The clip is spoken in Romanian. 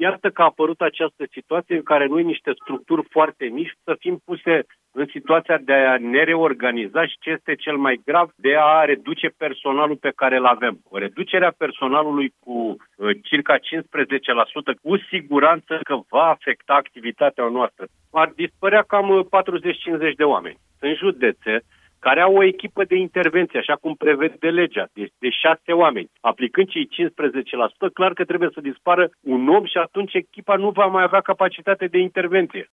iată că a apărut această situație în care noi, niște structuri foarte mici, să fim puse în situația de a ne reorganiza și, ce este cel mai grav, de a reduce personalul pe care îl avem. O reducere a personalului cu circa 15%, cu siguranță că va afecta activitatea noastră. Ar dispărea cam 40-50 de oameni. Sunt județe care au o echipă de intervenție, așa cum prevede legea, de 6 oameni. Aplicând cei 15%, clar că trebuie să dispară un om și atunci echipa nu va mai avea capacitate de intervenție.